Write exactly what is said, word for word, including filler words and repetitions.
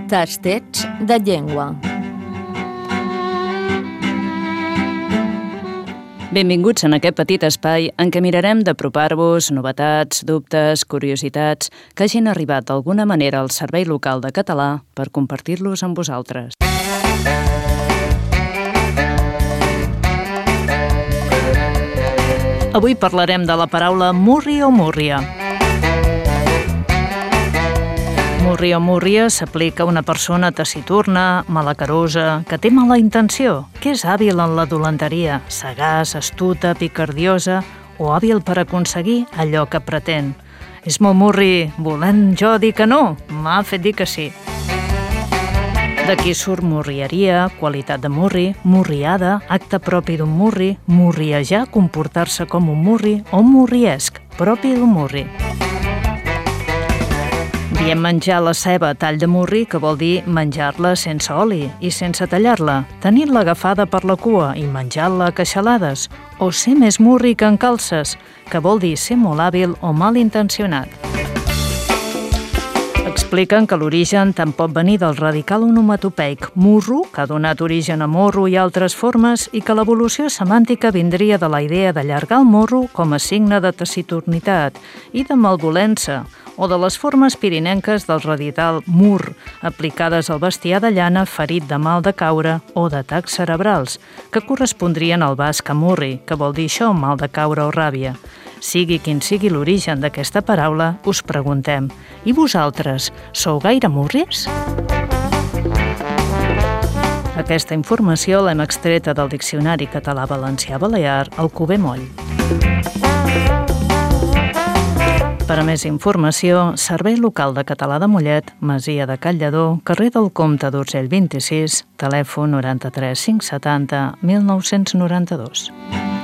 Tastets de llengua. Benvinguts en aquest petit espai en què mirarem d'apropar-vos novetats, dubtes, curiositats que hagin arribat d'alguna manera al Servei Local de Català per compartir-los amb vosaltres. Avui parlarem de la paraula murri o múrria. Murri o múrria s'aplica a una persona taciturna, malacarosa, que té mala intenció, que és hàbil en la dolenteria, sagaç, astuta, picardiosa o hàbil per aconseguir allò que pretén. És molt murri, volent jo dir que no, m'ha fet dir que sí. D'aquí surt murrieria, qualitat de murri, murriada, acte propi d'un murri, murriejar, comportar-se com un murri o murriesc, propi d'un murri. Diem menjar la ceba a tall de murri, que vol dir menjar-la sense oli i sense tallar-la, tenir-la agafada per la cua i menjar-la a queixalades, o ser més murri que en calces, que vol dir ser molt hàbil o mal intencionat. Expliquen que l'origen tant pot venir del radical onomatopeic murro, que ha donat origen a morro i altres formes, i que l'evolució semàntica vindria de la idea d'allargar el morro com a signe de taciturnitat i de malvolença, o de les formes pirinenques del radical mur, aplicades al bestiar de llana ferit de mal de caure o d'atacs cerebrals, que correspondrien al basc amurri, que vol dir això, mal de caure o ràbia. Sigui quin sigui l'origen d'aquesta paraula, us preguntem, i vosaltres, sou gaire murris? Aquesta informació l'hem extreta del Diccionari Català-Valencià-Balear Alcover Moll. Per a més informació, Servei Local de Català de Mollet, Masia de Callador, carrer del Comte d'Urgell vint-i-sis, telèfon noranta-tres cinc setanta mil nou-cents noranta-dos.